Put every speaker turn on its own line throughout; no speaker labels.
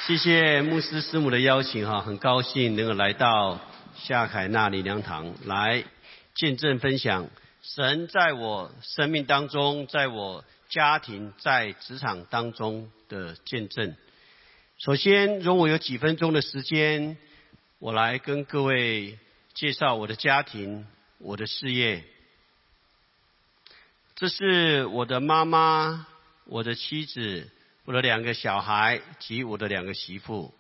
谢谢牧师师母的邀请哈，很高兴能够来到夏凯纳灵粮堂来见证分享神在我生命当中，在我家庭，在职场当中的见证。首先，容我有几分钟的时间，我来跟各位介绍我的家庭，我的事业。这是我的妈妈，我的妻子，我的2个小孩及我的2个媳妇。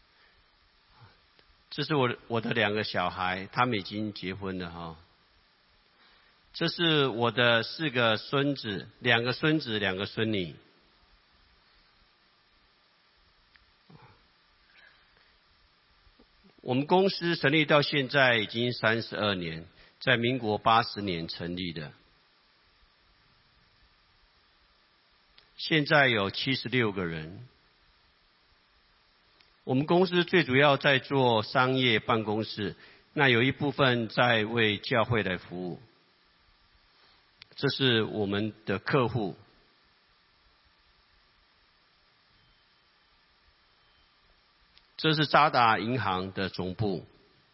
这是我的2个小孩，他们已经结婚了哈。这是我的4个孙子，2个孙子，2个孙女。我们公司成立到现在已经32年，在民国80年成立的。现在有76个人。我们公司最主要在做商业办公室，那有一部分在为教会来服务。这是我们的客户。这是渣打银行的总部。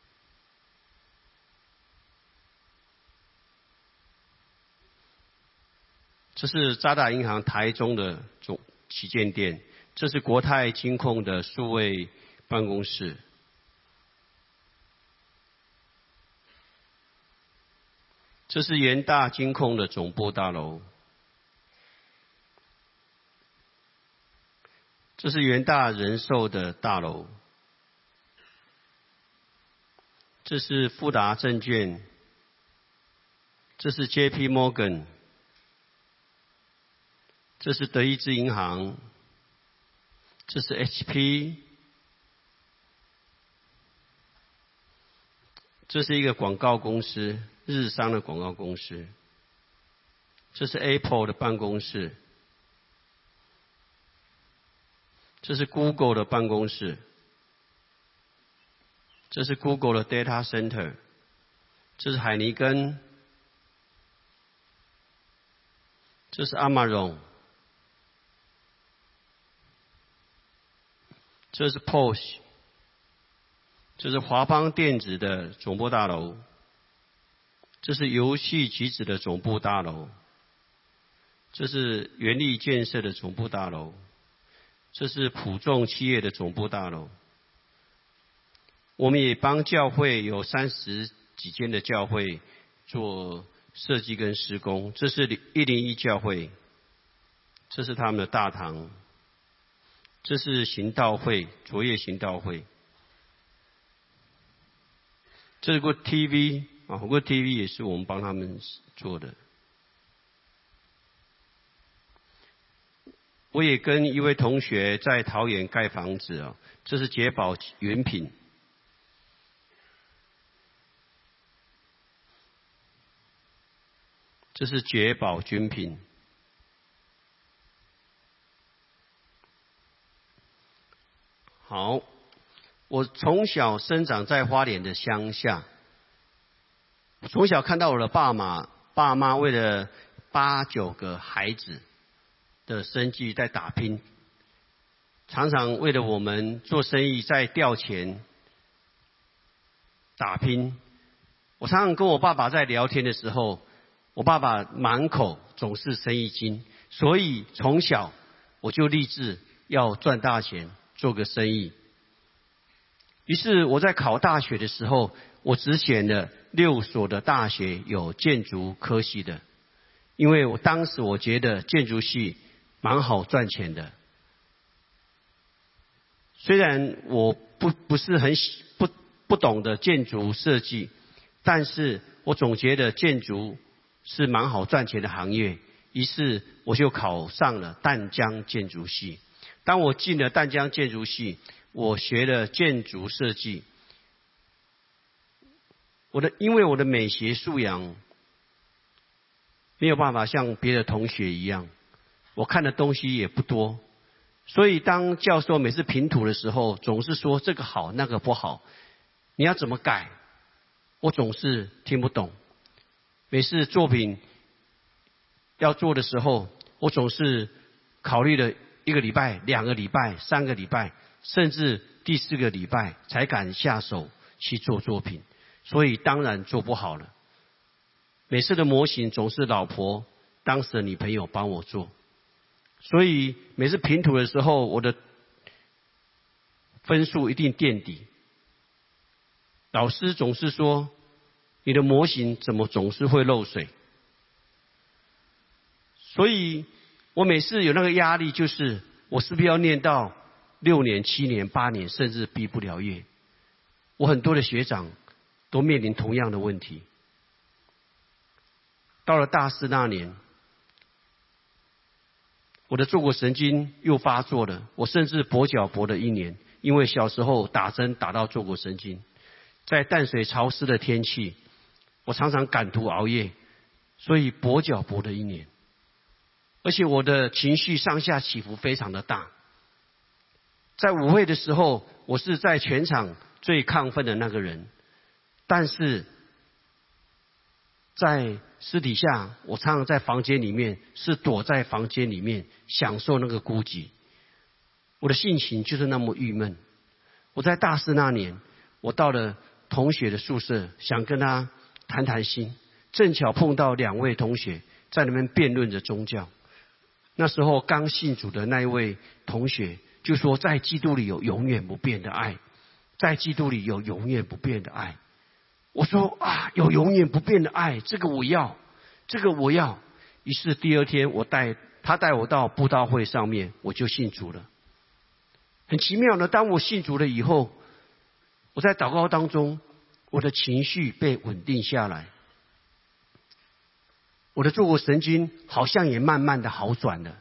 这是渣打银行台中的旗舰店。这是国泰金控的数位办公室。这是元大金控的总部大楼。这是元大人寿的大楼。这是富达证券。这是 JP Morgan。这是德意志银行。这是 HP。这是一个广告公司，日商的广告公司。这是 Apple 的办公室。这是 Google 的办公室。这是 Google 的 Data Center。这是海尼根。这是 Amazon。这是 POS。这是华邦电子的总部大楼。这是游戏橘子的总部大楼。这是元力建设的总部大楼。这是普众企业的总部大楼。我们也帮教会有30几间的教会做设计跟施工。这是101教会。这是他们的大堂。这是行道会，卓越行道会。这是 Good TV 啊 ，Good TV 也是我们帮他们做的。我也跟一位同学在桃园盖房子啊，这是捷宝原品。这是捷宝军品。好，我从小生长在花莲的乡下，从小看到我的爸妈为了8、9个孩子的生计在打拼，常常为了我们做生意在调钱打拼。我常常跟我爸爸在聊天的时候，我爸爸满口总是生意经，所以从小我就立志要赚大钱，做个生意。于是我在考大学的时候，我只选了6所的大学有建筑科系的，因为当时我觉得建筑系蛮好赚钱的。虽然我不是很不懂得建筑设计，但是我总觉得建筑是蛮好赚钱的行业，于是我就考上了淡江建筑系。当我进了淡江建筑系，我学了建筑设计。因为我的美学素养没有办法像别的同学一样，我看的东西也不多，所以当教授每次评图的时候，总是说这个好那个不好，你要怎么改，我总是听不懂。每次作品要做的时候，我总是考虑了1个礼拜、2个礼拜、3个礼拜， 甚至第4个礼拜才敢下手去做作品，所以当然做不好了。每次的模型总是老婆当时的女朋友帮我做，所以每次评图的时候，我的分数一定垫底。老师总是说，你的模型怎么总是会漏水？所以我每次有那个压力，就是我是不是要念到6年、7年、8年，甚至毕不了业？我很多的学长都面临同样的问题。到了大4那年，我的坐骨神经又发作了，我甚至跛脚跛了1年，因为小时候打针打到坐骨神经。在淡水潮湿的天气，我常常赶图熬夜，所以跛脚跛了1年。而且我的情绪上下起伏非常的大。在舞会的时候，我是在全场最亢奋的那个人，但是在私底下，我常常在房间里面是躲在房间里面享受那个孤寂。我的性情就是那么郁闷。我在大4那年，我到了同学的宿舍，想跟他谈谈心，正巧碰到2位同学在那边辩论着宗教。那时候刚信主的那一位同学就说，在基督里有永远不变的爱，在基督里有永远不变的爱。我说啊，有永远不变的爱，这个我要，这个我要。于是第2天他带我到布道会上面，我就信主了。很奇妙的，当我信主了以后，我在祷告当中，我的情绪被稳定下来，我的坐骨神经好像也慢慢的好转了。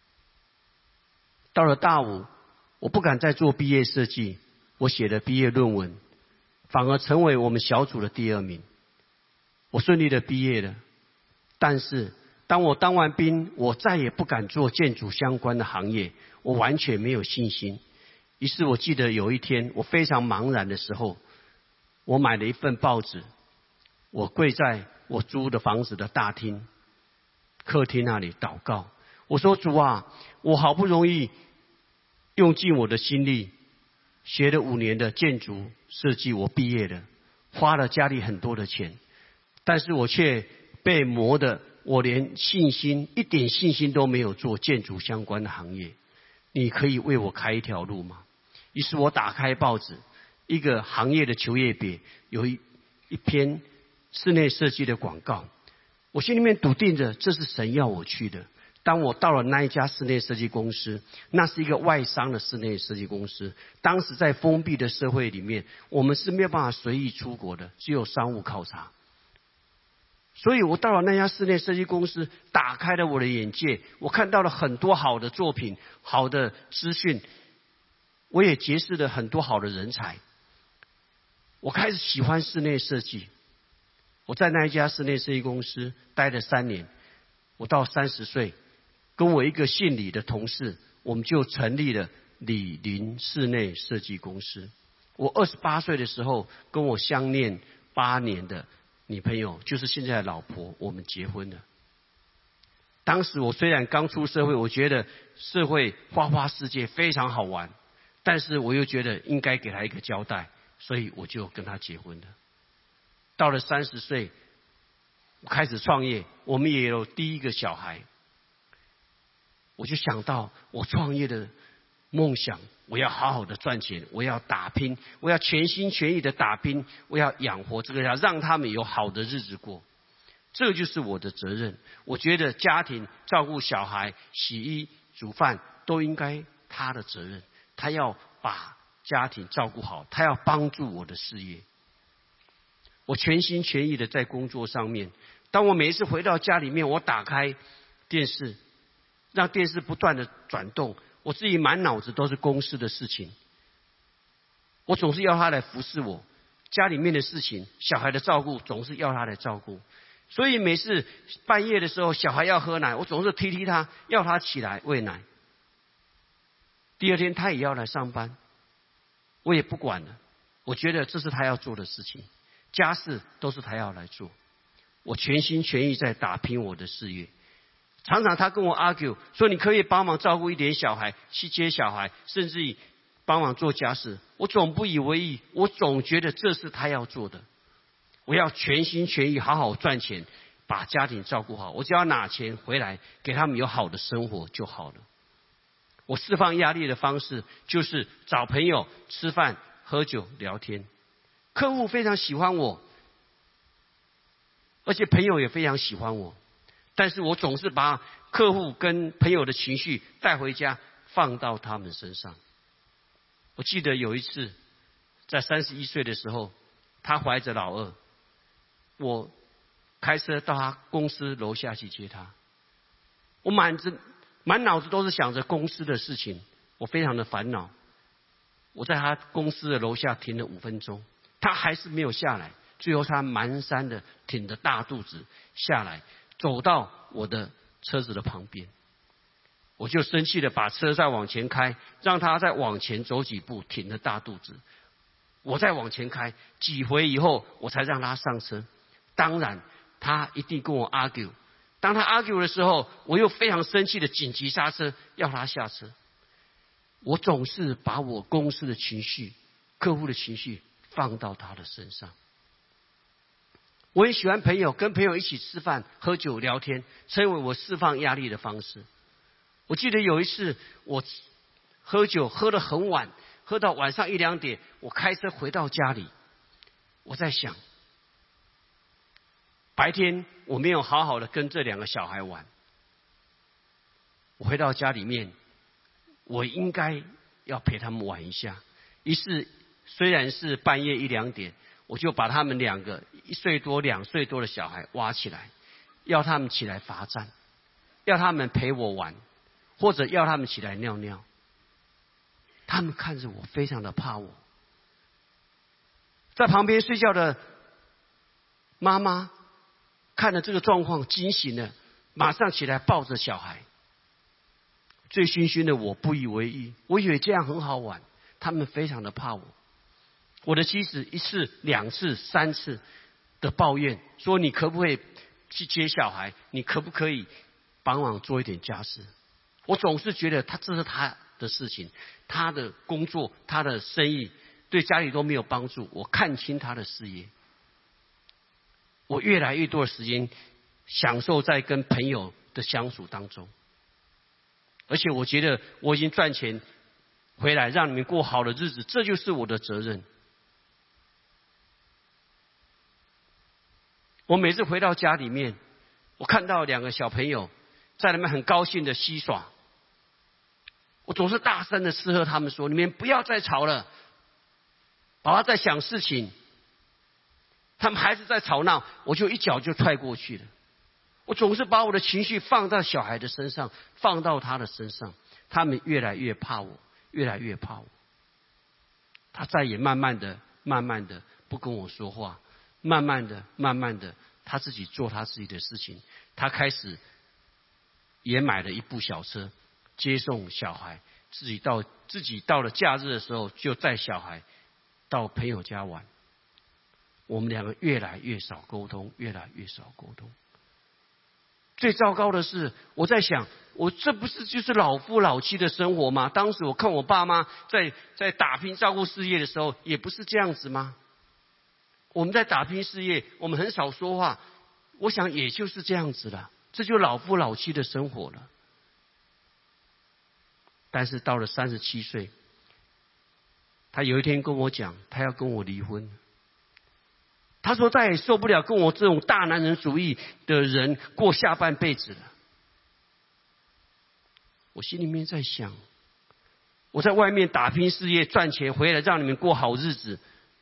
到了大5，我不敢再做毕业设计，我写了毕业论文，反而成为我们小组的第2名。我顺利的毕业了，但是当我当完兵，我再也不敢做建筑相关的行业，我完全没有信心。于是我记得有一天，我非常茫然的时候，我买了一份报纸，我跪在我租的房子的大厅、客厅那里祷告。我说：主啊，我好不容易用尽我的心力，学了5年的建筑设计，我毕业了，花了家里很多的钱，但是我却被磨得我连一点信心都没有做建筑相关的行业。你可以为我开一条路吗？于是我打开报纸，一个行业的求业别有一篇室内设计的广告，我心里面笃定着，这是神要我去的。当我到了那一家室内设计公司，那是一个外商的室内设计公司。当时在封闭的社会里面，我们是没有办法随意出国的，只有商务考察。所以我到了那家室内设计公司，打开了我的眼界，我看到了很多好的作品、好的资讯，我也结识了很多好的人才。我开始喜欢室内设计。我在那一家室内设计公司待了3年，我到30岁，跟我一个姓李的同事，我们就成立了李林室内设计公司。我28岁的时候，跟我相恋8年的女朋友，就是现在的老婆，我们结婚了。当时我虽然刚出社会，我觉得社会花花世界非常好玩，但是我又觉得应该给她一个交代，所以我就跟她结婚了。到了30岁，我开始创业，我们也有第1个小孩。我就想到我创业的梦想，我要好好的赚钱，我要打拼，我要全心全意的打拼，我要养活这个家，让他们有好的日子过。这就是我的责任。我觉得家庭照顾小孩、洗衣煮饭都应该他的责任，他要把家庭照顾好，他要帮助我的事业。我全心全意的在工作上面。当我每一次回到家里面，我打开电视，让电视不断的转动，我自己满脑子都是公司的事情。我总是要他来服侍我，家里面的事情、小孩的照顾总是要他来照顾。所以每次半夜的时候，小孩要喝奶，我总是踢他，要他起来喂奶。第2天他也要来上班，我也不管了，我觉得这是他要做的事情，家事都是他要来做。我全心全意在打拼我的事业。常常他跟我 argue 说，你可以帮忙照顾一点小孩，去接小孩，甚至于帮忙做家事，我总不以为意，我总觉得这是他要做的。我要全心全意好好赚钱，把家庭照顾好，我只要拿钱回来给他们有好的生活就好了。我释放压力的方式就是找朋友吃饭、喝酒、聊天。客户非常喜欢我，而且朋友也非常喜欢我，但是我总是把客户跟朋友的情绪带回家，放到他们身上。我记得有一次，在31岁的时候，他怀着老二，我开车到他公司楼下去接他。我满脑子都是想着公司的事情，我非常的烦恼。我在他公司的楼下停了5分钟，他还是没有下来。最后他蹒跚的挺着大肚子下来，走到我的车子的旁边。我就生气的把车再往前开，让他再往前走几步，挺着大肚子。我再往前开几回以后，我才让他上车。当然，他一定跟我 argue。当他 argue 的时候，我又非常生气的紧急刹车，要他下车。我总是把我公司的情绪、客户的情绪放到他的身上。我也喜欢跟朋友一起吃饭、喝酒、聊天，成为我释放压力的方式。我记得有一次，我喝酒喝得很晚，喝到晚上1、2点，我开车回到家里，我在想，白天我没有好好的跟这2个小孩玩，我回到家里面，我应该要陪他们玩一下。于是，虽然是半夜1、2点，我就把他们2个1岁多、2岁多的小孩挖起来，要他们起来罚站，要他们陪我玩，或者要他们起来尿尿。他们看着我，非常的怕我。在旁边睡觉的妈妈看了这个状况，惊醒了，马上起来抱着小孩。醉醺醺的我不以为意，我以为这样很好玩，他们非常的怕我。我的妻子1次、2次、3次的抱怨，说你可不可以去接小孩？你可不可以帮忙做一点家事？我总是觉得这是他的事情，他的工作、他的生意对家里都没有帮助。我看清他的事业，我越来越多的时间享受在跟朋友的相处当中，而且我觉得我已经赚钱回来，让你们过好的日子，这就是我的责任。我每次回到家里面，我看到2个小朋友在那边很高兴的嬉耍，我总是大声的斥喝他们说：“你们不要再吵了，爸爸在想事情。”他们还是在吵闹，我就一脚就踹过去了。我总是把我的情绪放到小孩的身上，放到他的身上，他们越来越怕我，越来越怕我。他再也慢慢的不跟我说话，慢慢的，他自己做他自己的事情。他开始也买了一部小车，接送小孩，自己到了假日的时候，就带小孩到朋友家玩。我们2个越来越少沟通，越来越少沟通。最糟糕的是，我在想，我这不是就是老夫老妻的生活吗？当时我看我爸妈在打拼照顾事业的时候，也不是这样子吗？我们在打拼事业，我们很少说话，我想也就是这样子了，这就是老夫老妻的生活了。但是到了37岁，他有一天跟我讲，他要跟我离婚。他说再也受不了跟我这种大男人主义的人过下半辈子了。我心里面在想，我在外面打拼事业赚钱回来让你们过好日子，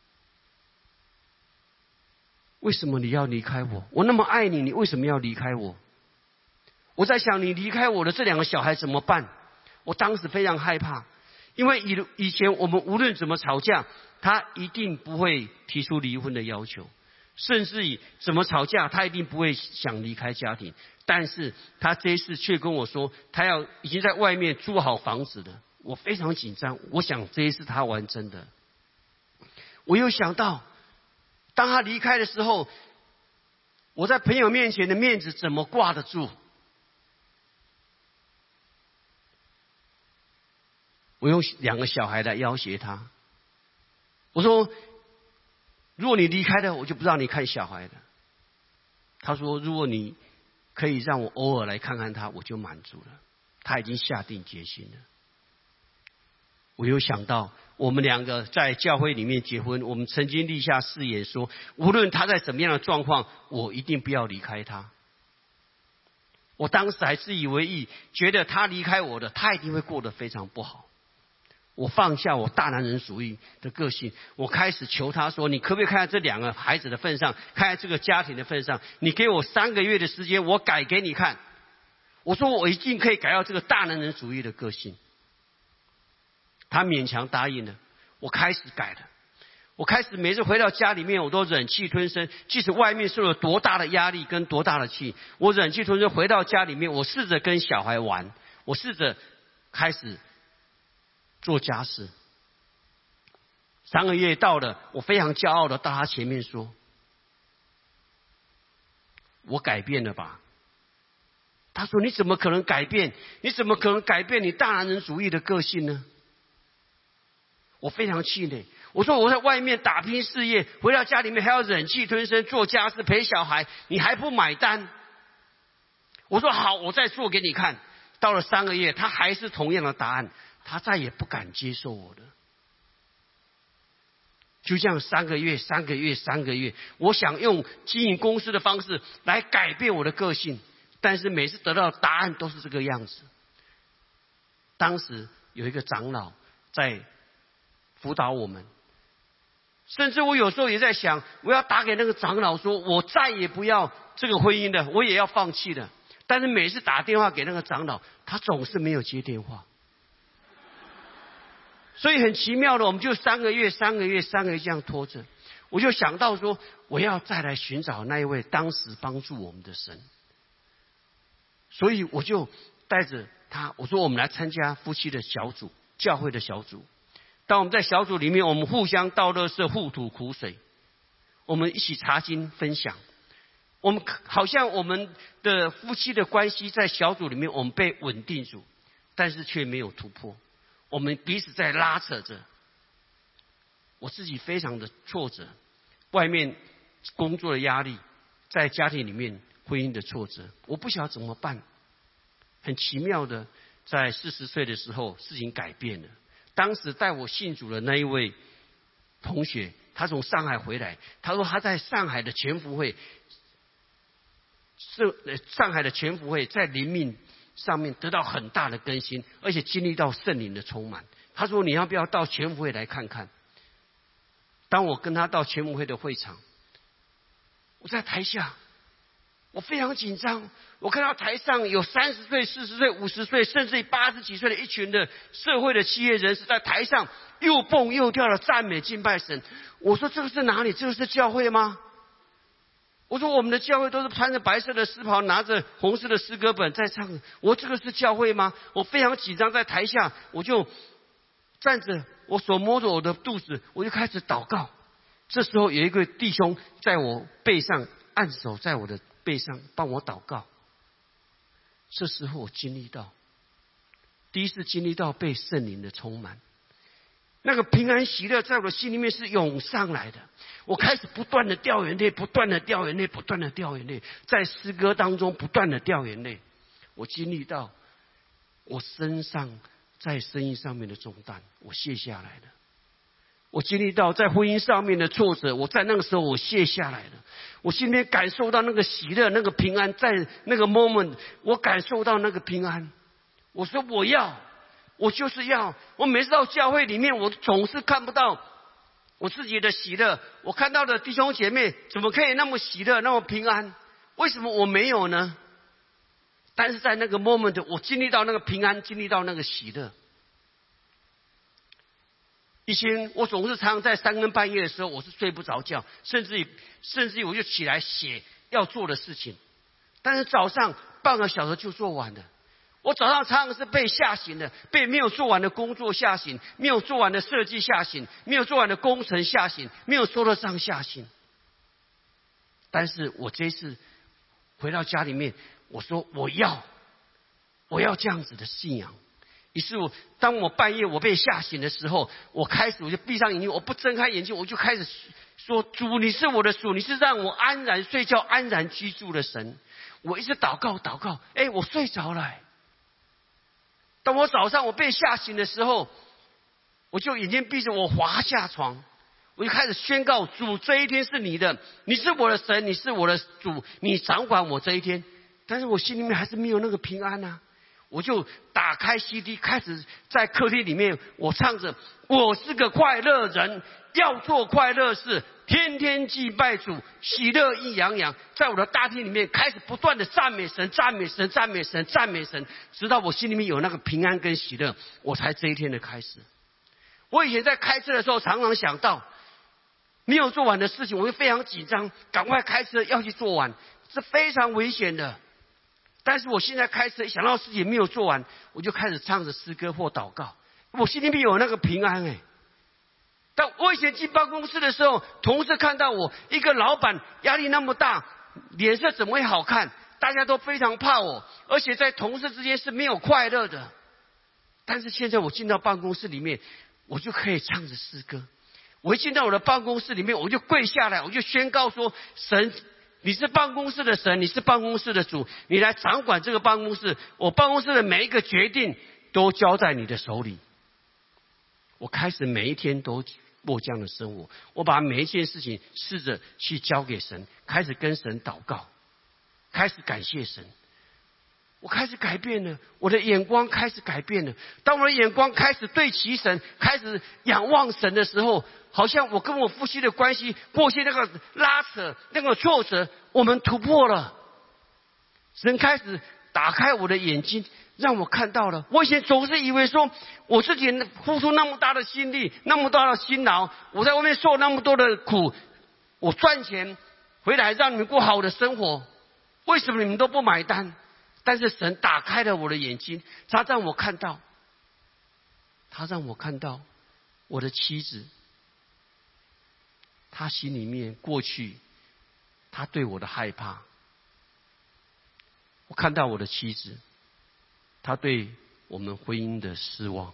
为什么你要离开我？我那么爱你，你为什么要离开我？我在想，你离开我的这2个小孩怎么办？我当时非常害怕，因为以前我们无论怎么吵架，他一定不会提出离婚的要求，甚至于怎么吵架，他一定不会想离开家庭。但是他这一次却跟我说，他已经在外面租好房子了。我非常紧张，我想这一次他玩真的。我又想到，当他离开的时候，我在朋友面前的面子怎么挂得住？ 我用2个小孩来要挟他。我说，如果你离开了，我就不让你看小孩了。他说，如果你可以让我偶尔来看看他，我就满足了。他已经下定决心了。我有想到，我们2个在教会里面结婚，我们曾经立下誓言说，无论他在什么样的状况，我一定不要离开他。我当时还自以为意，觉得他离开我的，他一定会过得非常不好。我放下我大男人主义的个性，我开始求他说，你可不可以看在这2个孩子的份上，看在这个家庭的份上，你给我3个月的时间，我改给你看。我说我一定可以改掉这个大男人主义的个性。他勉强答应了，我开始改了。我开始每次回到家里面，我都忍气吞声，即使外面受了多大的压力跟多大的气，我忍气吞声回到家里面，我试着跟小孩玩，我试着开始做家事。3个月到了，我非常骄傲的到他前面说，我改变了吧。他说，你怎么可能改变？你怎么可能改变你大男人主义的个性呢？我非常气馁。我说，我在外面打拼事业，回到家里面还要忍气吞声做家事陪小孩，你还不买单？我说好，我再做给你看。到了3个月，他还是同样的答案，他再也不敢接受我了。就这样3个月，我想用经营公司的方式来改变我的个性，但是每次得到的答案都是这个样子。当时有一个长老在辅导我们，甚至我有时候也在想，我要打给那个长老说，我再也不要这个婚姻了，我也要放弃了。但是每次打电话给那个长老，他总是没有接电话。所以很奇妙的，我们就3个月这样拖着。我就想到说，我要再来寻找那一位当时帮助我们的神。所以我就带着他，我说我们来参加夫妻的小组，教会的小组。当我们在小组里面，我们互相倒垃圾，互吐苦水，我们一起查经分享。我们好像我们的夫妻的关系在小组里面，我们被稳定住，但是却没有突破。我们彼此在拉扯着，我自己非常的挫折，外面工作的压力，在家庭里面婚姻的挫折，我不晓得怎么办。很奇妙的，在40岁的时候，事情改变了。当时带我信主的那一位同学，他从上海回来，他说他在上海的全福会，在灵命上面得到很大的更新，而且经历到圣灵的充满。他说你要不要到全福会来看看？当我跟他到全福会的会场，我在台下，我非常紧张。我看到台上有30岁、40岁、50岁，甚至80几岁的一群的社会的企业人士在台上又蹦又跳的赞美敬拜神。我说这个是哪里？这个是教会吗？我说我们的教会都是穿着白色的丝袍，拿着红色的诗歌本在唱。我这个是教会吗？我非常紧张，在台下我就站着，我手摸着我的肚子，我就开始祷告。这时候有一个弟兄在我背上按手，在我的背上帮我祷告。这时候我经历到，第一次经历到被圣灵的充满，那个平安喜乐在我的心里面是涌上来的。我开始不断的掉眼泪，不断的掉眼泪，不断的掉眼泪，在诗歌当中不断的掉眼泪。我经历到我身上在生意上面的重担，我卸下来了。我经历到在婚姻上面的挫折，我在那个时候我卸下来了。我心里面感受到那个喜乐，那个平安，在那个 moment 我感受到那个平安。我说我就是要。我每次到教会里面，我总是看不到我自己的喜乐。我看到的弟兄姐妹怎么可以那么喜乐，那么平安？为什么我没有呢？但是在那个 moment 我经历到那个平安，经历到那个喜乐。以前我总是常常在3更半夜的时候，我是睡不着觉，甚至于我就起来写要做的事情，但是早上半个小时就做完了。我早上常常是被吓醒的，被没有做完的工作吓醒，没有做完的设计吓醒，没有做完的工程吓醒，没有收的账吓醒。但是我这一次回到家里面，我说我要这样子的信仰， 于是当我半夜我被吓醒的时候，我就闭上眼睛，我不睁开眼睛，我就开始说：主，你是我的主，你是让我安然睡觉、安然居住的神。我一直祷告，我睡着了。当我早上我被吓醒的时候，我就眼睛闭着，我滑下床，我就开始宣告：主，这一天是你的，你是我的神，你是我的主，你掌管我这一天。但是我心里面还是没有那个平安啊。我就打开 CD， 开始在客厅里面，我唱着：我是个快乐人，要做快乐事，天天祭拜主，喜乐意洋洋。在我的大厅里面开始不断的赞美神，赞美神，赞美神，赞美神，直到我心里面有那个平安跟喜乐，我才这一天的开始。我以前在开车的时候，常常想到没有做完的事情，我就非常紧张，赶快开车要去做完，是非常危险的。但是我现在开车，想到事情没有做完，我就开始唱着诗歌或祷告，我心里面有那个平安。但我以前进办公室的时候，同事看到我，一个老板压力那么大，脸色怎么会好看？大家都非常怕我，而且在同事之间是没有快乐的。但是现在我进到办公室里面，我就可以唱着诗歌。我一进到我的办公室里面，我就跪下来，我就宣告说：神，你是办公室的神，你是办公室的主，你来掌管这个办公室，我办公室的每一个决定都交在你的手里。我开始每一天都过这样的生活，我把每一件事情试着去交给神，开始跟神祷告，开始感谢神。我开始改变了，我的眼光开始改变了。当我的眼光开始对齐神，开始仰望神的时候，好像我跟我夫妻的关系过去那个拉扯、那个挫折，我们突破了。神开始打开我的眼睛，让我看到了。我以前总是以为说，我自己付出那么大的心力，那么大的辛劳，我在外面受那么多的苦，我赚钱回来让你们过好的生活，为什么你们都不买单？但是神打开了我的眼睛，他让我看到我的妻子，她心里面过去她对我的害怕。我看到我的妻子，她对我们婚姻的失望。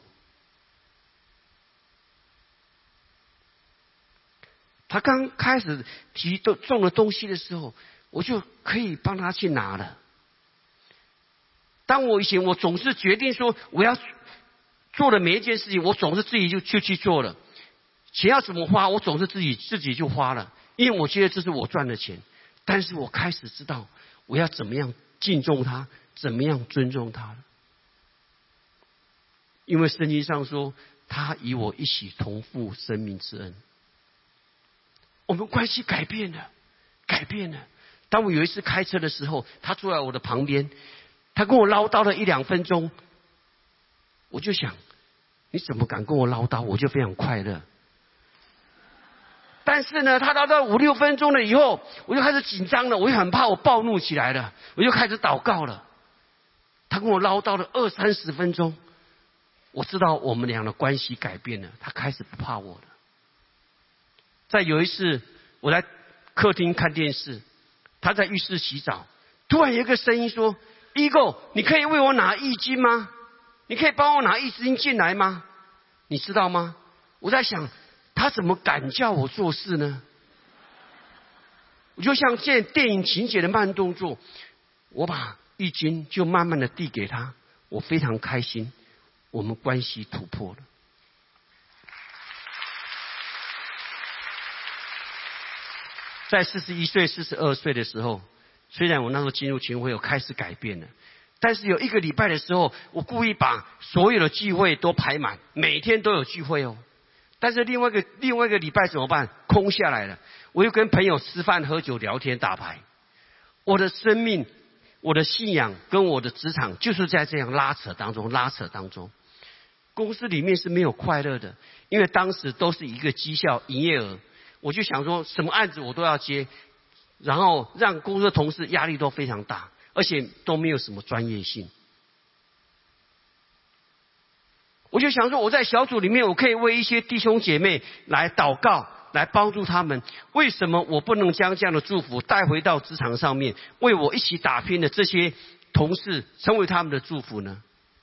她刚开始提重的东西的时候，我就可以帮她去拿了。当我以前我总是决定说我要做的每一件事情，我总是自己就去做了。钱要怎么花，我总是自己就花了，因为我觉得这是我赚的钱。但是我开始知道我要怎么样敬重他，怎么样尊重他了。因为圣经上说，他与我一起同负生命之恩。我们关系改变了。当我有一次开车的时候，他坐在我的旁边，他跟我唠叨了1-2分钟，我就想，你怎么敢跟我唠叨？我就非常快乐。但是呢，他唠叨5-6分钟了以后，我就开始紧张了，我就很怕我暴怒起来了，我就开始祷告了。他跟我唠叨了20-30分钟，我知道我们俩的关系改变了，他开始不怕我了。再有一次，我在客厅看电视，他在浴室洗澡，突然有一个声音说：“Ego， 你可以为我拿浴巾吗？你可以帮我拿浴巾进来吗？”你知道吗？我在想，他怎么敢叫我做事呢？我就像电影情节的慢动作，我把浴巾就慢慢的递给他，我非常开心，我们关系突破了。在41岁、42岁的时候，虽然我那时候进入群会有开始改变了，但是有1个礼拜的时候，我故意把所有的聚会都排满，每天都有聚会哦。但是另外一个礼拜怎么办？空下来了。我又跟朋友吃饭、喝酒、聊天、打牌。我的生命、我的信仰跟我的职场，就是在这样拉扯当中。公司里面是没有快乐的，因为当时都是一个绩效、营业额。我就想说，什么案子我都要接，然后让公司的同事压力都非常大，而且都没有什么专业性。我就想说，我在小组里面，我可以为一些弟兄姐妹来祷告，来帮助他们。为什么我不能将这样的祝福带回到职场上面，为我一起打拼的这些同事成为他们的祝福呢？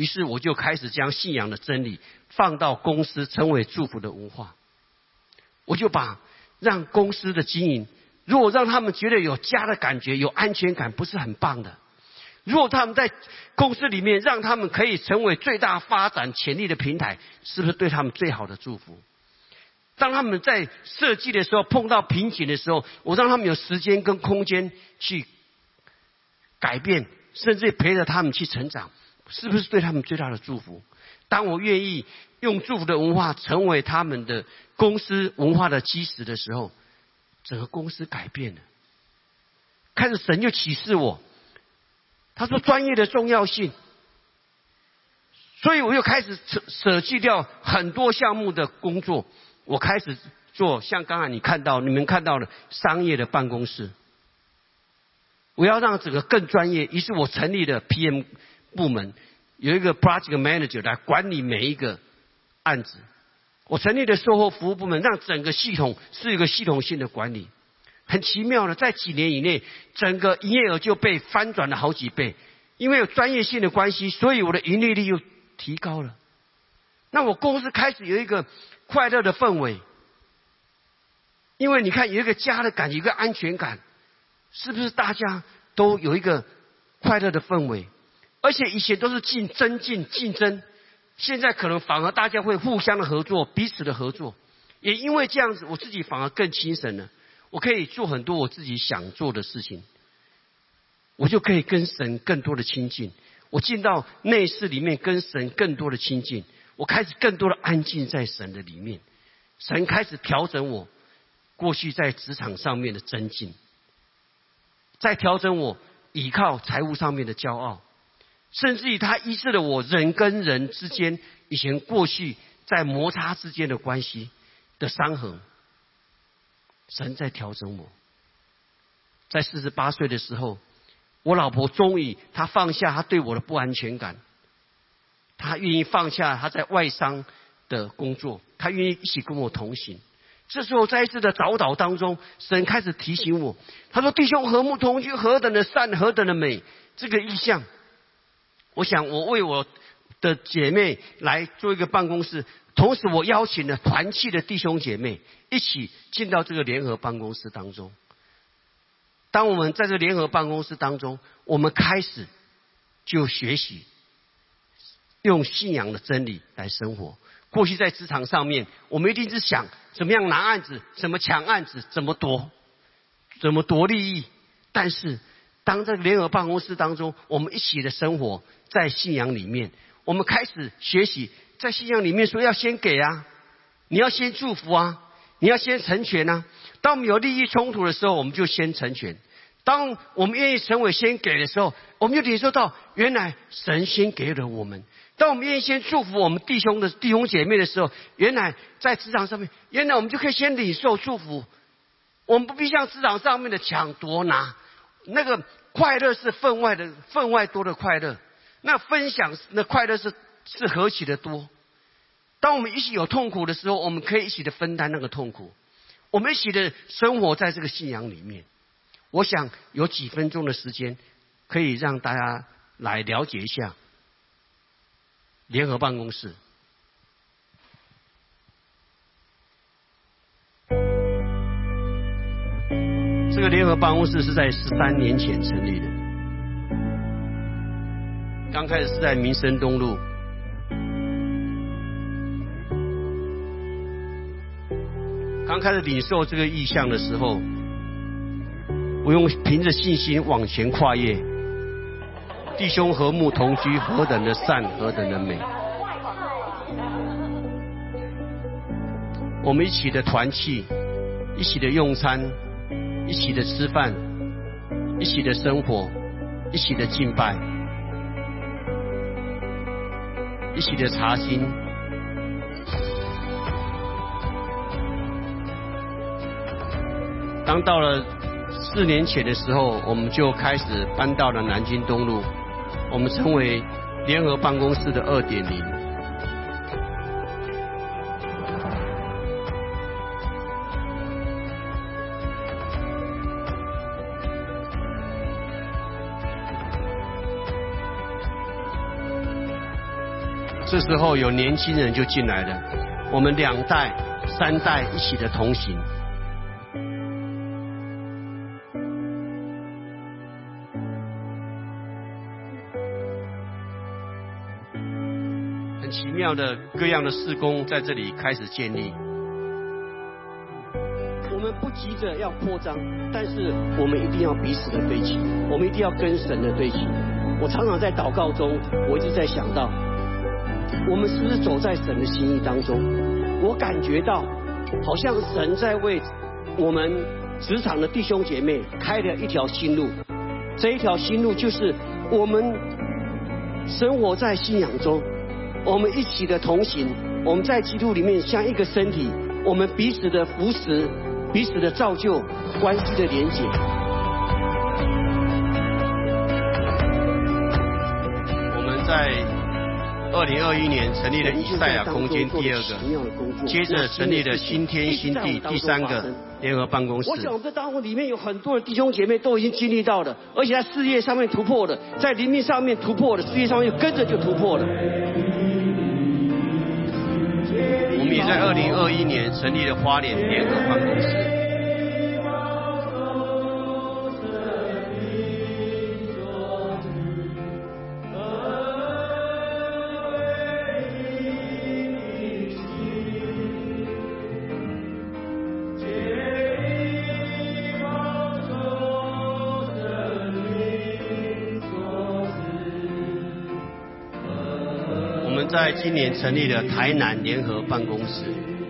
于是我就开始将信仰的真理放到公司，成为祝福的文化。我就把让公司的经营，如果让他们觉得有家的感觉，有安全感，不是很棒的？如果他们在公司里面让他们可以成为最大发展潜力的平台，是不是对他们最好的祝福？当他们在设计的时候碰到瓶颈的时候，我让他们有时间跟空间去改变，甚至陪着他们去成长，是不是对他们最大的祝福？当我愿意用祝福的文化成为他们的公司文化的基石的时候，整个公司改变了。开始神就启示我，他说专业的重要性，所以我又开始舍弃掉很多项目的工作，我开始做像刚才你们看到的商业的办公室。我要让整个更专业，于是我成立了 PM 部门，有一个 Project Manager 来管理每一个案子。我成立了售后服务部门，让整个系统是一个系统性的管理。很奇妙的，在几年以内，整个营业额就被翻转了好几倍。因为有专业性的关系，所以我的盈利率又提高了。那我公司开始有一个快乐的氛围，因为你看有一个家的感觉，有一个安全感，是不是大家都有一个快乐的氛围？而且以前都是竞争，现在可能反而大家会互相的合作，彼此的合作。也因为这样子，我自己反而更轻省了，我可以做很多我自己想做的事情，我就可以跟神更多的亲近。我进到内室里面，跟神更多的亲近，我开始更多的安静在神的里面。神开始调整我过去在职场上面的增进，再调整我依靠财务上面的骄傲，甚至于他医治了我人跟人之间以前过去在摩擦之间的关系的伤痕。神在调整我。在48岁的时候，我老婆终于她放下她对我的不安全感，她愿意放下她在外商的工作，她愿意一起跟我同行。这时候在一次的祷祷当中，神开始提醒我，他说弟兄和睦同居，何等的善，何等的美。这个意象，我想我为我的姐妹来做一个办公室，同时我邀请了团契的弟兄姐妹一起进到这个联合办公室当中。当我们在这个联合办公室当中，我们开始就学习用信仰的真理来生活。过去在职场上面，我们一定是想怎么样拿案子，怎么抢案子，怎么夺利益。但是当这个联合办公室当中，我们一起的生活在信仰里面，我们开始学习在信仰里面说要先给啊，你要先祝福啊，你要先成全啊。当我们有利益冲突的时候，我们就先成全。当我们愿意成为先给的时候，我们就领受到原来神先给了我们。当我们愿意先祝福我们弟兄姐妹的时候，原来在职场上面，原来我们就可以先领受祝福。我们不必像职场上面的抢夺拿，那个快乐是分外多的快乐，那分享的快乐是何其的多。当我们一起有痛苦的时候，我们可以一起的分担那个痛苦，我们一起的生活在这个信仰里面。我想有几分钟的时间，可以让大家来了解一下联合办公室。这个联合办公室是在13年前成立的，刚开始是在民生东路。刚开始领受这个意象的时候，我用凭着信心往前跨越。弟兄和睦同居，何等的善，何等的美。我们一起的团契，一起的用餐，一起的吃饭，一起的生活，一起的敬拜，一起的查经。当到了4年前的时候，我们就开始搬到了南京东路，我们称为联合办公室的2.0。 这时候有年轻人就进来了，我们2代、3代一起的同行。很奇妙的各样的事工在这里开始建立。我们不急着要扩张，但是我们一定要彼此的对齐，我们一定要跟神的对齐。我常常在祷告中，我一直在想到，我们是不是走在神的心意当中？我感觉到，好像神在为我们职场的弟兄姐妹开了一条新路。这一条新路就是我们生活在信仰中，我们一起的同行，我们在基督里面像一个身体，我们彼此的扶持，彼此的造就，关系的连结。我们在2021年成立了以赛亚空间第2个，接着成立了新天新地第3个联合办公室。我想我们这当中里面有很多的弟兄姐妹都已经经历到了，而且在事业上面突破了，在灵命上面突破了，事业上面跟着就突破了。我们也在2021年成立了花莲联合办公室。在今年成立了台南联合办公室。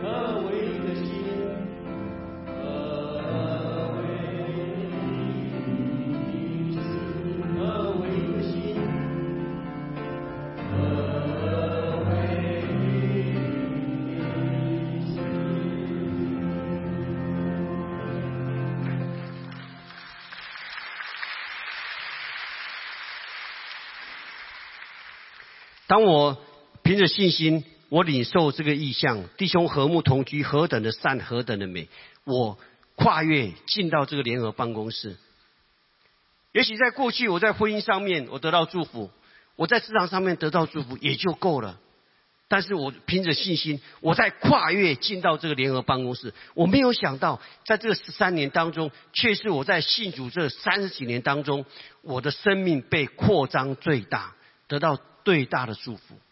当我凭着信心，我领受这个意象，弟兄和睦同居，何等的善，何等的美。我跨越进到这个联合办公室。也许在过去我在婚姻上面我得到祝福，我在职场上面得到祝福也就够了。但是我凭着信心，我在跨越进到这个联合办公室。我没有想到，在这13年当中，却是我在信主这30几年当中，我的生命被扩张最大，得到最大的祝福。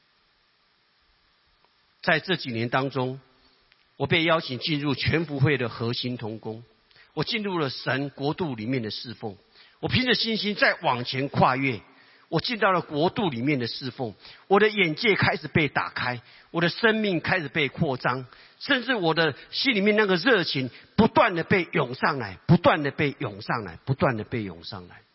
在这几年当中，我被邀请进入全福会的核心同工，我进入了神国度里面的侍奉。我凭着信心再往前跨越，我进到了国度里面的侍奉。我的眼界开始被打开，我的生命开始被扩张，甚至我的心里面那个热情不断的被涌上来，不断的被涌上来，不断的被涌上来。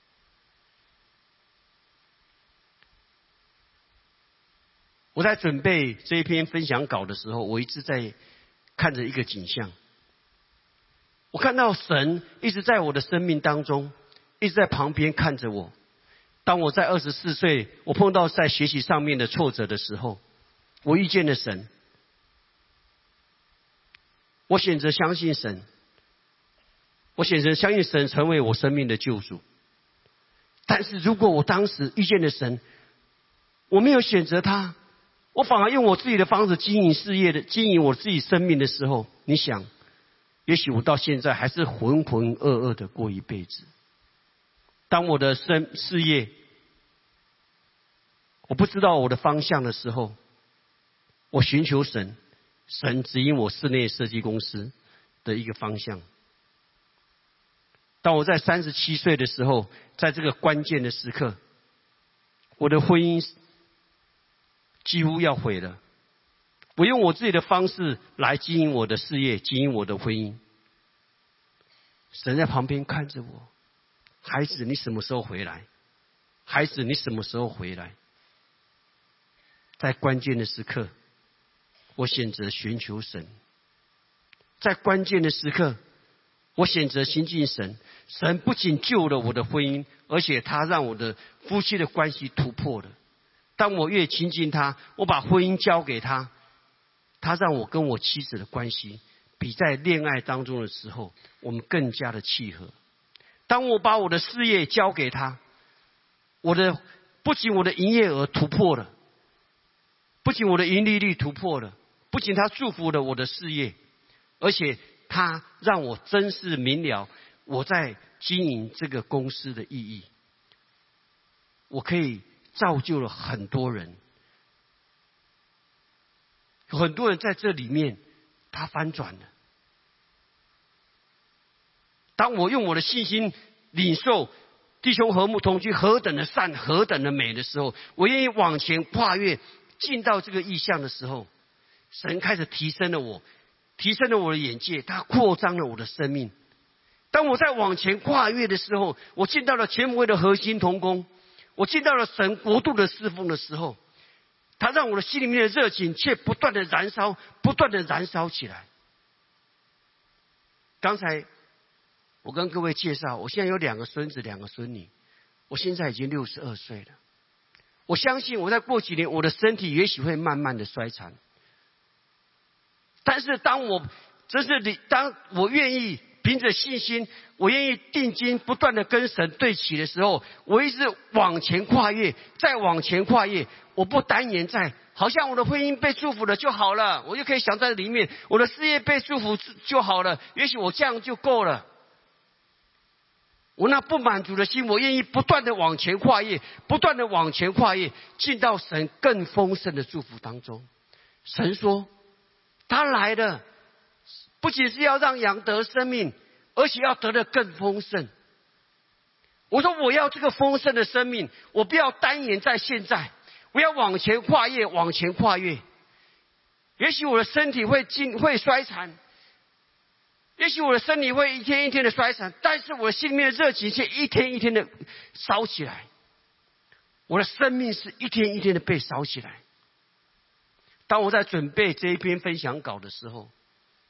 我在准备这一篇分享稿的时候，我一直在看着一个景象。我看到神一直在我的生命当中，一直在旁边看着我。当我在24岁，我碰到在学习上面的挫折的时候，我遇见了神。我选择相信神，我选择相信神成为我生命的救主。但是如果我当时遇见了神，我没有选择他，我反而用我自己的方式经营事业的，经营我自己生命的时候，你想，也许我到现在还是浑浑噩噩的过一辈子。当我的事业，我不知道我的方向的时候，我寻求神，神指引我室内设计公司的一个方向。当我在37岁的时候，在这个关键的时刻，我的婚姻几乎要毁了。我用我自己的方式来经营我的事业，经营我的婚姻。神在旁边看着我，孩子，你什么时候回来？孩子，你什么时候回来？在关键的时刻，我选择寻求神。在关键的时刻，我选择亲近神。神不仅救了我的婚姻，而且他让我的夫妻的关系突破了。当我越亲近他，我把婚姻交给他，他让我跟我妻子的关系比在恋爱当中的时候我们更加的契合。当我把我的事业交给他，不仅我的营业额突破了， 不仅我的盈利率突破了，不仅他祝福了我的事业，而且他让我真是明了我在经营这个公司的意义。我可以造就了很多人，很多人在这里面他翻转了。当我用我的信心领受弟兄和睦同居何等的善，何等的美的时候，我愿意往前跨越进到这个意象的时候，神开始提升了我的眼界，他扩张了我的生命。当我在往前跨越的时候，我进到了全福会的核心同工，我进到了神国度的侍奉的时候，他让我的心里面的热情却不断的燃烧，不断的燃烧起来。刚才我跟各位介绍，我现在有2个孙子2个孙女，我现在已经62岁了。我相信我在过几年我的身体也许会慢慢的衰残，但是当我愿意凭着信心，我愿意定睛不断的跟神对齐的时候，我一直往前跨越，再往前跨越。我不单言在好像我的婚姻被祝福了就好了，我就可以想在里面，我的事业被祝福就好了，也许我这样就够了。我那不满足的心，我愿意不断的往前跨越，不断的往前跨越，进到神更丰盛的祝福当中。神说他来了，不仅是要让羊得生命，而且要得的更丰盛。我说我要这个丰盛的生命，我不要单言在现在，我要往前跨越，往前跨越。也许我的身体会衰残，也许我的身体会一天一天的衰残，但是我的心里面的热情却一天一天的烧起来。我的生命是一天一天的被烧起来。当我在准备这一篇分享稿的时候，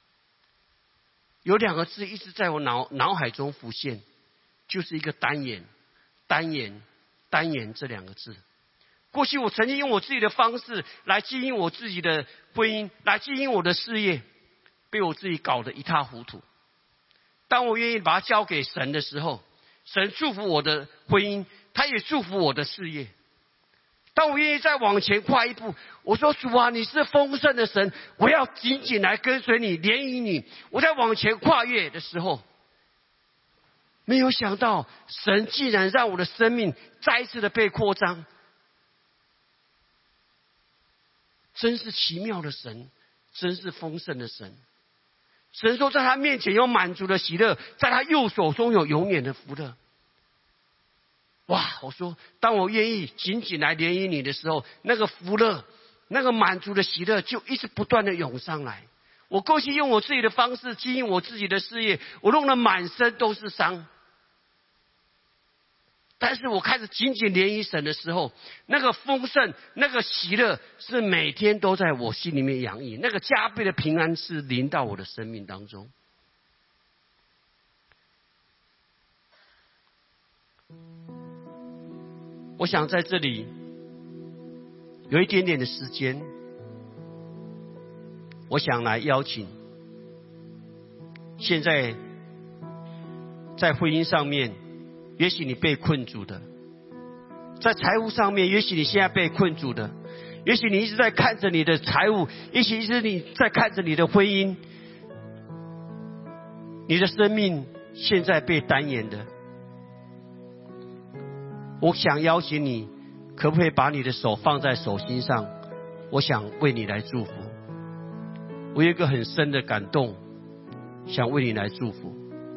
有2个字一直在我脑海中浮现，就是一个单言这2个字。过去我曾经用我自己的方式来经营我自己的婚姻，来经营我的事业，被我自己搞得一塌糊涂。当我愿意把它交给神的时候，神祝福我的婚姻，他也祝福我的事业。当我愿意再往前跨一步，我说主啊，你是丰盛的神，我要紧紧来跟随你，连于你。我在往前跨越的时候，没有想到神竟然让我的生命再一次的被扩张。真是奇妙的神，真是丰盛的神。神说在他面前有满足的喜乐，在他右手中有永远的福乐。哇！我说当我愿意紧紧来连于你的时候，那个福乐，那个满足的喜乐就一直不断的涌上来。我过去用我自己的方式经营我自己的事业，我弄得满身都是伤。但是我开始紧紧连于神的时候，那个丰盛，那个喜乐是每天都在我心里面洋溢，那个加倍的平安是临到我的生命当中。我想在这里有一点点的时间，我想来邀请现在在婚姻上面也许你被困住的，在财务上面也许你现在被困住的，也许你一直在看着你的财务，也许是你在看着你的婚姻，你的生命现在被单言的。我想邀请你，可不可以把你的手放在手心上，我想为你来祝福。我有一个很深的感动，想为你来祝福。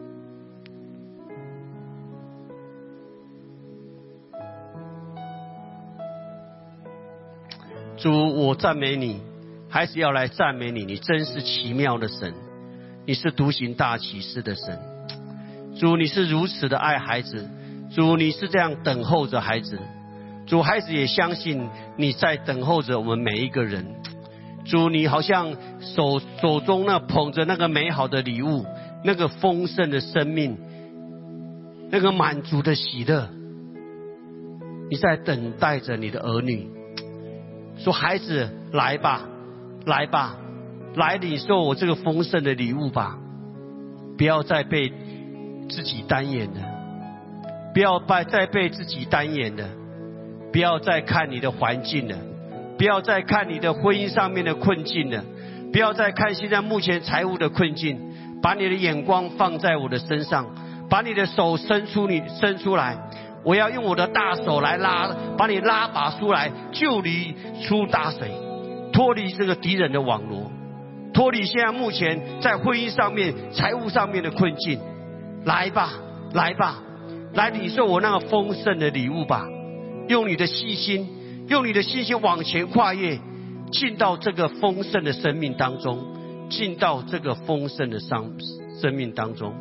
主，我赞美你，还是要来赞美你，你真是奇妙的神，你是独行大奇事的神。主，你是如此的爱孩子，主，你是这样等候着孩子，主，孩子也相信你在等候着我们每一个人。主，你好像手中那捧着那个美好的礼物，那个丰盛的生命，那个满足的喜乐，你在等待着你的儿女。说孩子，来吧，来吧，来领受我这个丰盛的礼物吧，不要再被自己单眼了，不要再被自己单眼了，不要再看你的环境了， 不要再看你的婚姻上面的困境了，不要再看现在目前财务的困境，把你的眼光放在我的身上，把你的手伸出来，我要用我的大手来拉，把你拉拔出来，救你出大水，脱离这个敌人的网罗，脱离现在目前在婚姻上面财务上面的困境。来吧，来吧，来领受我那个丰盛的礼物吧，用你的信心往前跨越，进到这个丰盛的生命当中，进到这个丰盛的生命当中。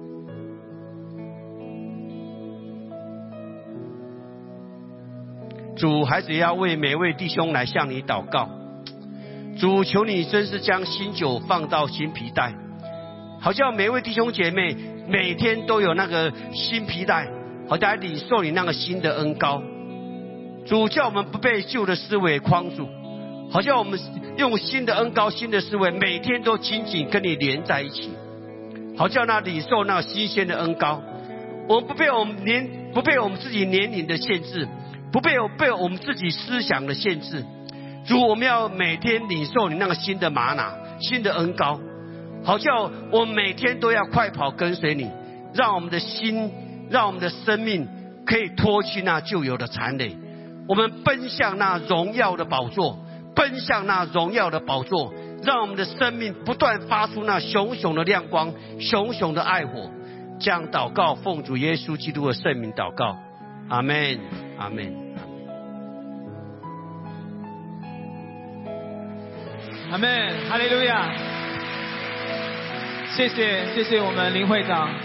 主，孩子要为每位弟兄来向你祷告。主，求你真是将新酒放到新皮带，好像每位弟兄姐妹每天都有那个新皮带，好像领受你那个新的恩膏。主，叫我们不被旧的思维框住，好像我们用新的恩膏、新的思维，每天都紧紧跟你连在一起，好像那领受那新鲜的恩膏。我们不被我们自己年龄的限制，不被我们自己思想的限制。主，我们要每天领受你那个新的玛拿、新的恩膏，好像我们每天都要快跑跟随你，让我们的心，让我们的生命可以脱去那旧有的残累，我们奔向那荣耀的宝座，奔向那荣耀的宝座，让我们的生命不断发出那熊熊的亮光，熊熊的爱火。这样祷告，奉主耶稣基督的圣名祷告，阿们，阿们，
阿们，哈利路亚！谢谢我们林会长、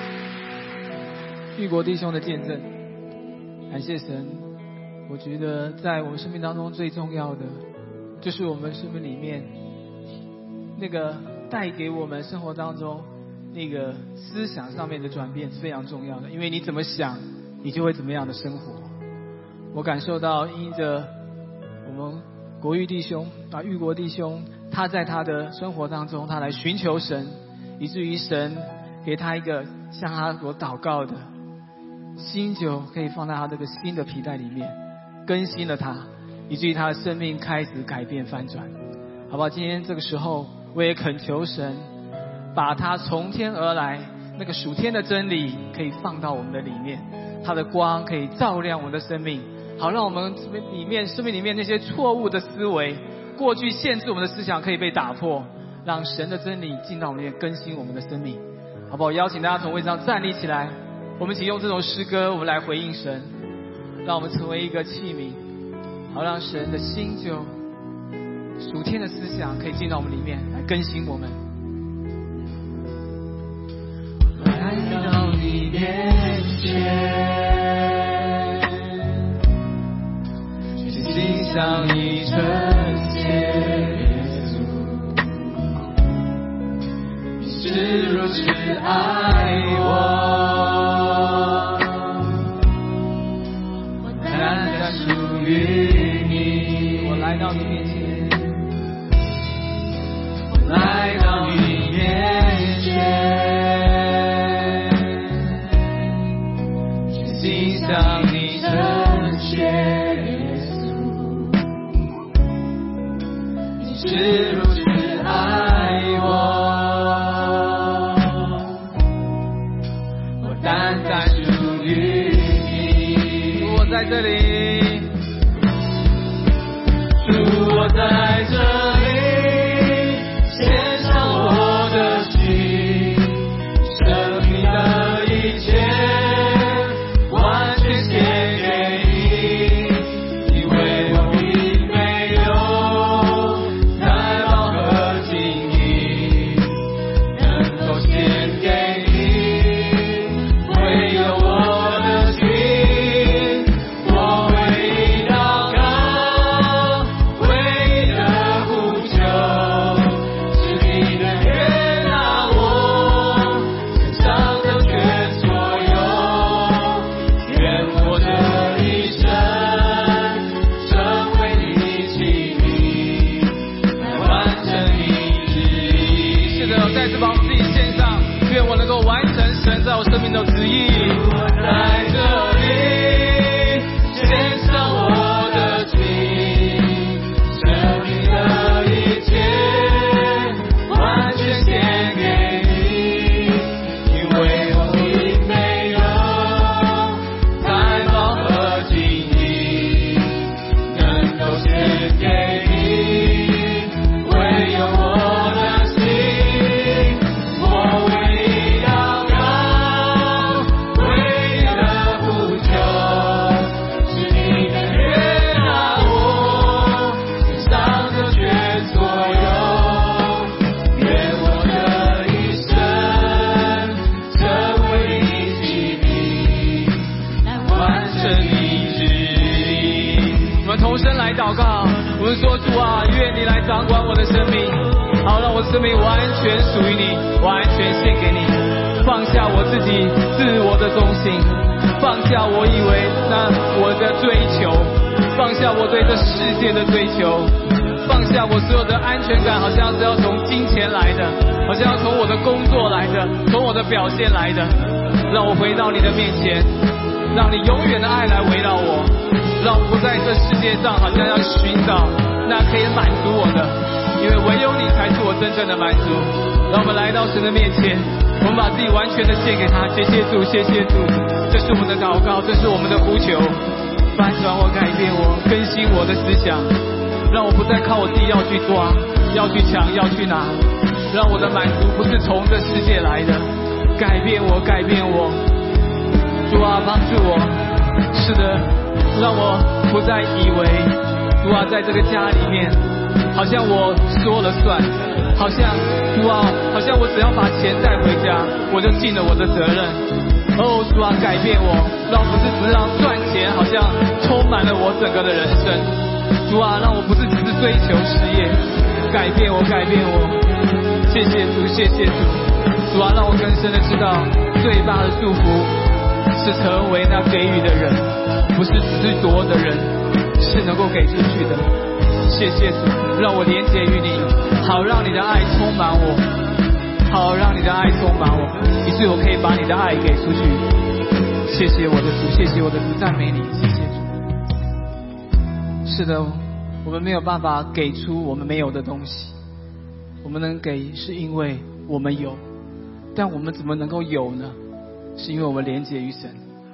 玉国弟兄的见证，感谢神。我觉得在我们生命当中最重要的，就是我们生命里面那个带给我们生活当中那个思想上面的转变是非常重要的，因为你怎么想，你就会怎么样的生活。我感受到因着我们国玉弟兄玉国弟兄，他在他的生活当中，他来寻求神，以至于神给他一个像他所祷告的新酒，可以放在他这个新的皮带里面，更新了他，以至于他的生命开始改变翻转，好不好？今天这个时候，我也恳求神，把他从天而来那个属天的真理，可以放到我们的里面，他的光可以照亮我们的生命，好让我们生命里面那些错误的思维，过去限制我们的思想可以被打破，让神的真理进到我们里面，更新我们的生命，好不好？邀请大家从位置上站立起来，我们一起用这首诗歌，我们来回应神，让我们成为一个器皿，好让神的新酒、属天的思想可以进到我们里面，来更新我们。来到你面前，心向你呈现耶稣，你是如此爱我，我单单属于你。我来到你面前，我来到你面前，心向你呈现。是如此爱我，我单单属于你。主，我在这里，主，我在这里，献上我的心，生命的一切，完全献给你，因为我并没有唯一的来祷告。我们说主啊，愿你来掌管我的生命，好让我的生命完全属于你，完全献给你。放下我自己自我的中心，放下我以为我的追求，放下我对这世界的追求，放下我所有的安全感，好像是要从金钱来的，好像要从我的工作来的，从我的表现来的。让我回到你的面前，让你永远的爱来围绕我，让我不在这世界上好像要寻找那可以满足我的，因为唯有你才是我真正的满足。让我们来到神的面前，我们把自己完全的献给他。谢谢主，谢谢主，这是我们的祷告，这是我们的呼求。翻转我，改变我，更新我的思想，让我不再靠我自己要去抓，要去抢，要去拿，让我的满足不是从这世界来的。改变我，改变我，主啊，帮助我。是的，让我不再以为主啊，在这个家里面好像我说了算，好像主啊，好像我只要把钱带回家，我就尽了我的责任。哦，主啊，改变我，让我不是只让赚钱好像充满了我整个的人生。主啊，让我不是只是追求事业，改变我，改变我。谢谢主，谢谢主。主啊，让我更深的知道，最大的祝福是成为那给予的人，不是只是夺的人，是能够给出去的。谢谢主，让我连结于你，好让你的爱充满我，好让你的爱充满我，以致我可以把你的爱给出去。谢谢我的主，谢谢我的主，赞美你，谢谢主。是的，我们没有办法给出我们没有的东西，我们能给是因为我们有，但我们怎么能够有呢？是因为我们连结于神。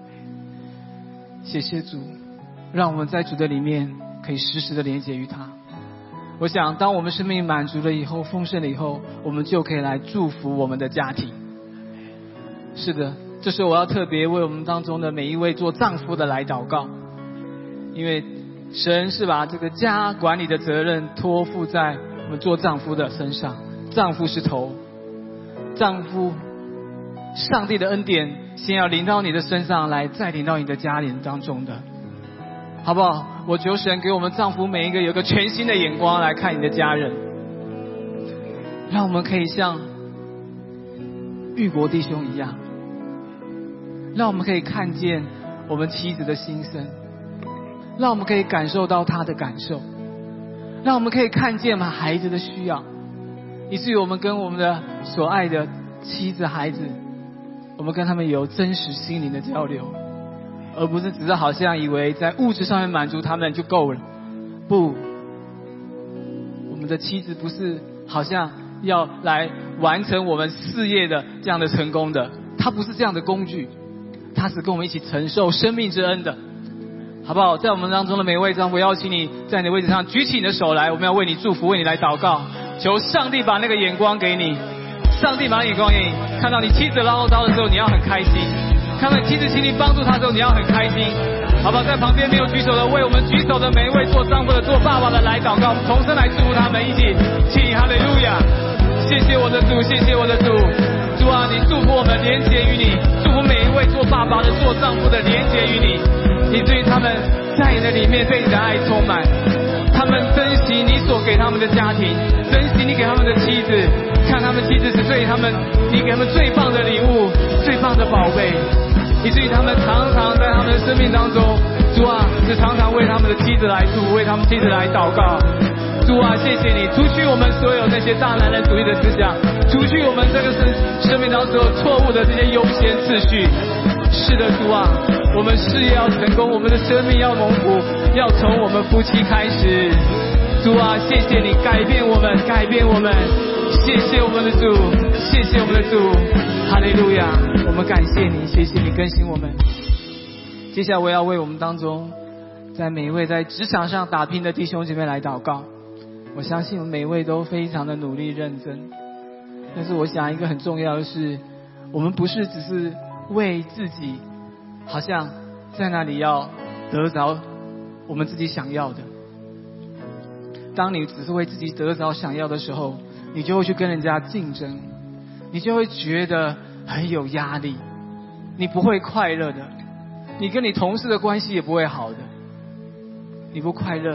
谢谢主，让我们在主的里面可以时时的连结于他。我想当我们生命满足了以后，丰盛了以后，我们就可以来祝福我们的家庭。是的，这时候我要特别为我们当中的每一位做丈夫的来祷告，因为神是把这个家管理的责任托付在我们做丈夫的身上。丈夫是头，丈夫上帝的恩典先要临到你的身上来，再临到你的家庭当中的，好不好？我求神给我们丈夫每一个有个全新的眼光来看你的家人，让我们可以像玉国弟兄一样，让我们可以看见我们妻子的心声，让我们可以感受到她的感受，让我们可以看见我们孩子的需要，以至于我们跟我们的所爱的妻子孩子，我们跟他们有真实心灵的交流，而不是只是好像以为在物质上面满足他们就够了。不，我们的妻子不是好像要来完成我们事业的这样的成功的，她不是这样的工具，她是跟我们一起承受生命之恩的，好不好？在我们当中的每位丈夫，邀请你在你的位置上举起你的手来，我们要为你祝福，为你来祷告，求上帝把那个眼光给你，上帝把眼光给你，看到你妻子唠叨的时候，你要很开心；看到你妻子请你帮助他的时候，你要很开心，好不好？在旁边没有举手的，为我们举手的每一位做丈夫的、做爸爸的来祷告，我们同声来祝福他们，一起请哈利路亚！谢谢我的主，谢谢我的主，主啊，你祝福我们连结于你，祝福每一位做爸爸的、做丈夫的连结于你，以至于他们在你的里面对你的爱充满，他们珍惜你所给他们的家庭，珍惜你给他们的妻子，看他们妻子是对他们，你给他们最棒的礼物，最棒的宝贝，以至于他们常常在他们的生命当中，主啊，是常常为他们的妻子来祝福，为他们妻子来祷告。主啊，谢谢你，除去我们所有那些大男人主义的思想，除去我们这个生命当中错误的这些优先次序。是的，主啊，我们事业要成功，我们的生命要蒙福，要从我们夫妻开始。主啊，谢谢你改变我们，改变我们，谢谢我们的主，谢谢我们的主，哈利路亚！我们感谢你，谢谢你更新我们。接下来我要为我们当中在每一位在职场上打拼的弟兄姐妹来祷告。我相信我们每一位都非常的努力认真，但是我想一个很重要的是，我们不是只是为自己好像在那里要得着我们自己想要的。当你只是为自己得着想要的时候，你就会去跟人家竞争，你就会觉得很有压力，你不会快乐的，你跟你同事的关系也不会好的，你不快乐，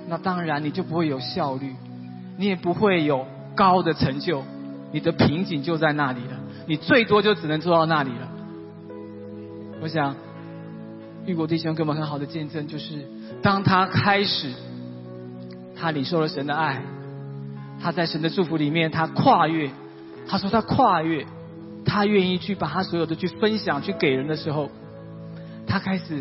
那当然你就不会有效率，你也不会有高的成就，你的瓶颈就在那里了，你最多就只能做到那里了。我想玉国弟兄给我们很好的见证，就是当他开始他领受了神的爱，他在神的祝福里面他跨越，他说他跨越，他愿意去把他所有的去分享去给人的时候，他开始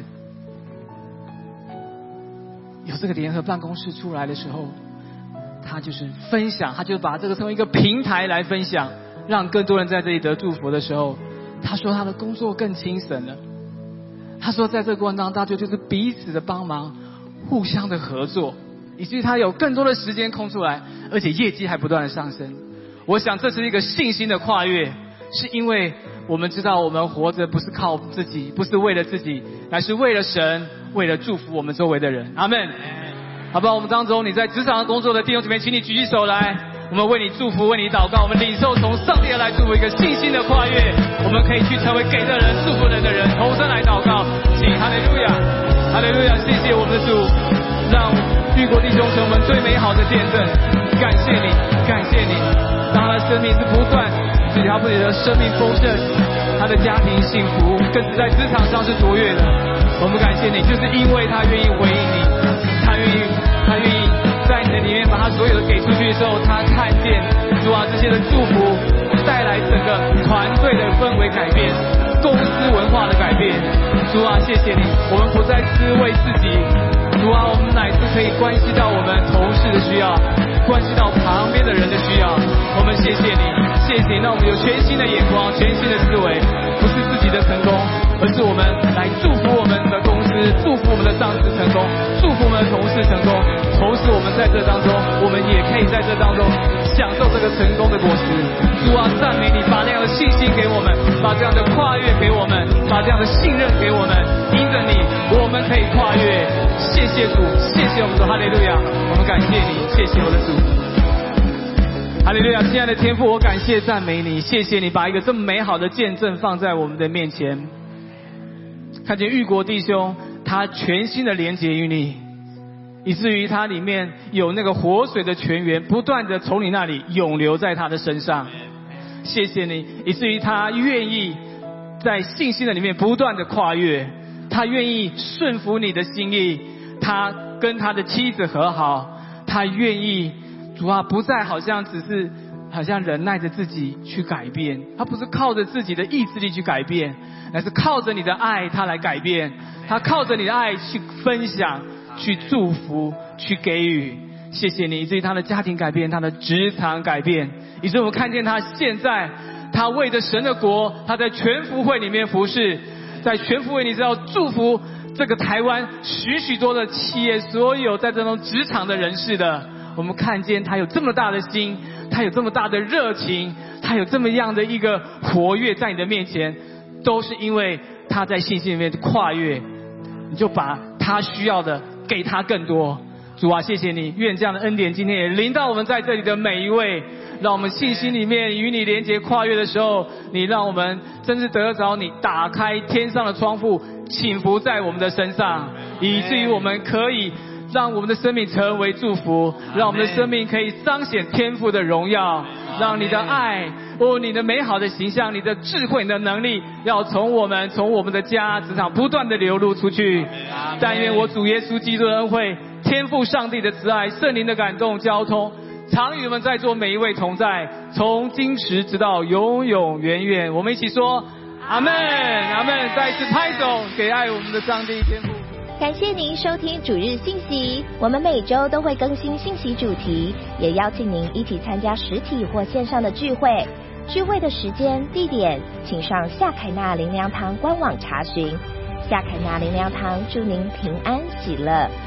有这个联合办公室出来的时候，他就是分享，他就把这个成为一个平台来分享，让更多人在这里得祝福的时候，他说他的工作更轻省了。他说在这个过程当中，大家就是彼此的帮忙，互相的合作，以至于他有更多的时间空出来，而且业绩还不断的上升。我想这是一个信心的跨越，是因为我们知道我们活着不是靠自己，不是为了自己，乃是为了神，为了祝福我们周围的人。阿们。好不好？我们当中你在职场工作的弟兄姐妹，请你举起手来，我们为你祝福，为你祷告，我们领受从上帝而来祝福，一个信心的跨越，我们可以去成为给的人，祝福人的人。同声来祷告，请哈利路亚，哈利路亚！谢谢我们的主，让玉国弟兄成为我们最美好的见证。感谢你，感谢你，让他的生命是不断，自己他自己的生命丰盛，他的家庭幸福，更是在职场上是卓越的。我们感谢你，就是因为他愿意回应你，他愿意在你的里面把他所有的给出去的时候，他看见主啊这些的祝福带来整个团队的氛围改变，公司文化的改变。主啊谢谢你，我们不再是为自己，主啊我们乃是可以关系到我们同事的需要，关系到旁边的人的需要。我们谢谢你，谢谢你让我们有全新的眼光，全新的思维，不是自己的成功，而是我们来祝福我们的公司，祝福我们的上司成功，祝福我们的同事成功。同时我们在这当中，我们也可以在这当中享受这个成功的果实。主啊赞美你，把那样的信心给我们，把这样的跨越给我们，把这样的信任给我们，因着你我们可以跨越。谢谢主，谢谢我们的哈利路亚，我们感谢你，谢谢我的主。哈利路亚！亲爱的天父，我感谢赞美你，谢谢你把一个这么美好的见证放在我们的面前。看见玉国弟兄他全心的连结于你，以至于他里面有那个活水的泉源不断的从你那里涌流在他的身上。谢谢你，以至于他愿意在信心的里面不断的跨越，他愿意顺服你的心意，他跟他的妻子和好，他愿意主啊不再好像只是好像忍耐着自己去改变，他不是靠着自己的意志力去改变，乃是靠着你的爱他来改变，他靠着你的爱去分享，去祝福，去给予。谢谢你，以至于他的家庭改变，他的职场改变，以至于我们看见他现在他为着神的国，他在全福会里面服侍，在全福会你知道祝福这个台湾许许多的企业，所有在这种职场的人士的，我们看见他有这么大的心，他有这么大的热情，他有这么样的一个活跃在你的面前，都是因为他在信心里面跨越，你就把他需要的给他更多。主啊谢谢你，愿这样的恩典今天也临到我们在这里的每一位，让我们信心里面与你连结跨越的时候，你让我们真是得着你打开天上的窗户倾福在我们的身上，以至于我们可以让我们的生命成为祝福，让我们的生命可以彰显天父的荣耀，让你的爱你的美好的形象，你的智慧，你的能力要从我们的家职场不断的流露出去。但愿我主耶稣基督的恩惠，天父上帝的慈爱，圣灵的感动交通，常与我们在座每一位同在，从今时直到永永远远。我们一起说阿们，阿们！再一次拍手给爱我们的上帝天父。
感谢您收听主日信息，我们每周都会更新信息主题，也邀请您一起参加实体或线上的聚会。聚会的时间、地点，请上夏凯纳灵粮堂官网查询。夏凯纳灵粮堂祝您平安喜乐。